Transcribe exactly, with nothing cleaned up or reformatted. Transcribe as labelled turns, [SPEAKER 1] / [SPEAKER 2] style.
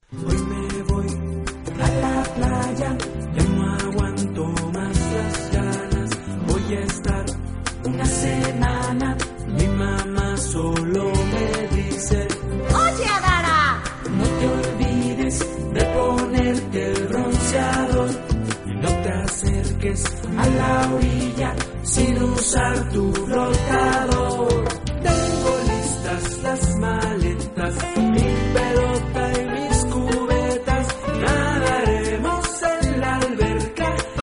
[SPEAKER 1] Hoy me voy a la playa, ya no aguanto más las ganas. Voy a estar una semana, mi mamá solo me dice:
[SPEAKER 2] ¡Oye, Adara!
[SPEAKER 1] No te olvides de ponerte el bronceador y no te acerques a la orilla sin usar tu